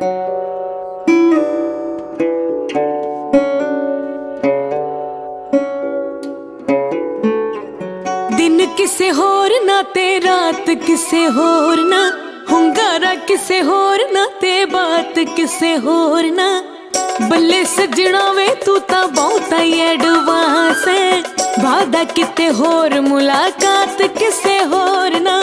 दिन किसे होर ना ते रात किसे होर ना, हुंगारा किसे होर ना ते बात किसे होर ना। बल्ले सजना वे तू ता बहुत ही एडवांस है, वादा किते होर मुलाकात किसे होर ना।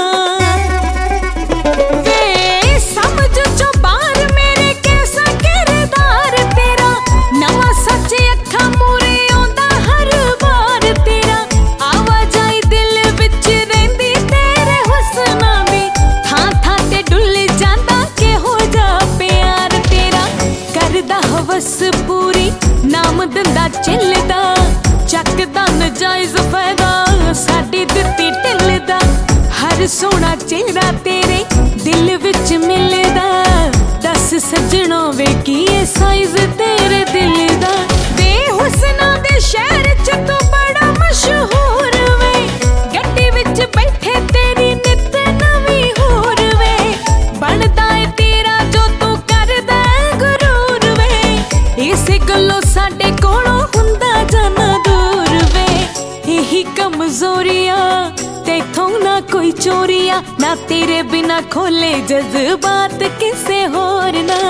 वे समझ जो बार मेरे कैसा किरदार तेरा, नवा सच अखा मूरे आंदा हर बार तेरा। आवाजाई दिल विच रहिंदी तेरे हुस्ना दी, थां थां ते डुल जांदा कि हो जा प्यार तेरा। करदा हवस पूरी नाम दिंदा चिलदा, चकदा नजायज फायदा साडी दित्ती ढिल दा। हर सोहना चेहरा तेरे दिल विच मिलदा, दस सजणों वे की साइज तेरे दिल दा। बेहुसना दे शहर च तू बड़ा मशहूर वे, गड्डी विच बैठे तेरी नित नवी होर वे। बनदा है तेरा जो तू करदा गुरूर वे, इसे गल्लों साडे कोलों हुंदा जाना दूर वे। यही कमजोरियां तेथों ना कोई चोरियां, ना तेरे बिना खोले जज्बात किसे होर ना।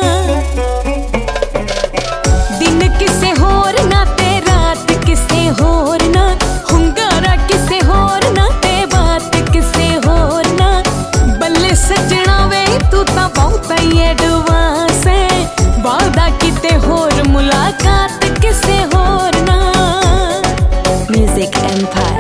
दिन किसे होर ना ते रात किसे होर ना, हुंगारा किसे होर ना ते बात किसे होर ना। बल्ले सजना वे तू ता बहुत ही एडवांस है, वादा किते होर मुलाकात किसे होर ना। Music empire.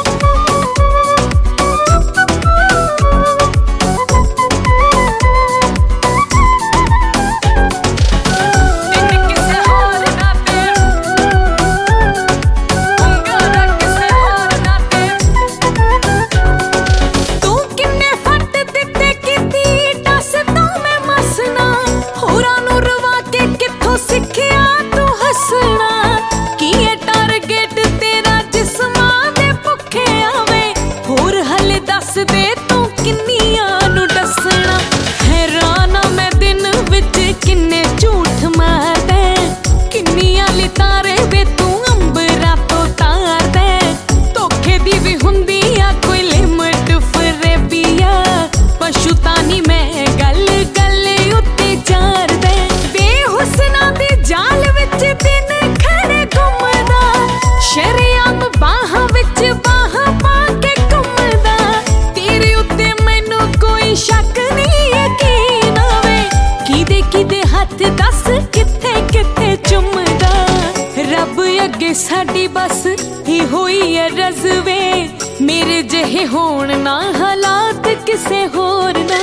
साडी बस ही होई है रज़वे, मेरे जहे होण ना हालात किसे होर ना।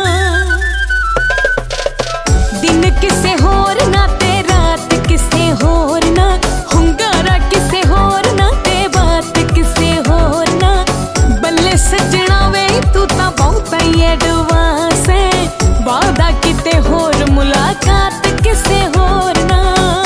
दिन किसे होर ना ते रात किसे होर ना, हुंगारा किसे होर ना ते बात किसे होर ना। बल्ले सजना वे तू ता बहुत ही एडवांस है, वादा किते होर मुलाकात किसे होर ना।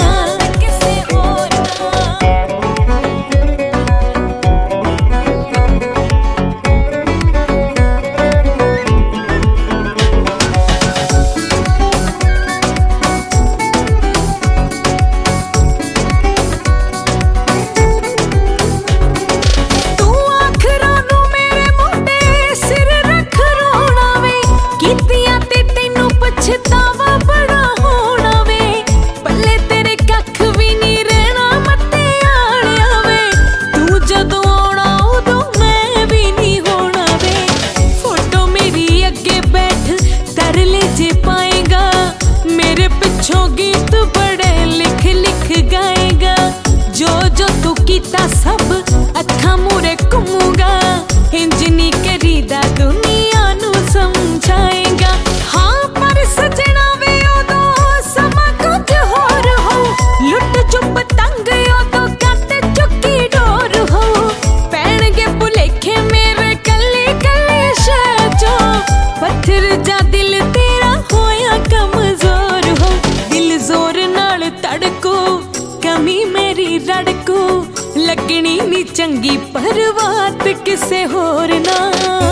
गीत बड़े लिख लिख गाएगा, जो जो तू कीता सब अखा मूरे घूमूगा। इंजनी करीदा दुनिया नू समझाएगा, हाँ पर सजना वे उदों समा कुछ होर हो। लुट चुप तंग उदों कट चुकी डोर हो, पैणगे भुलेखे मेरे कल्ले कल्ले शजो। पत्थर जा दिल तेरा होया कमजोर हो, दिल जोर नाल तड़को कमी मेरी रड़को। लगनी नी चंगी पर बात किसे होर ना।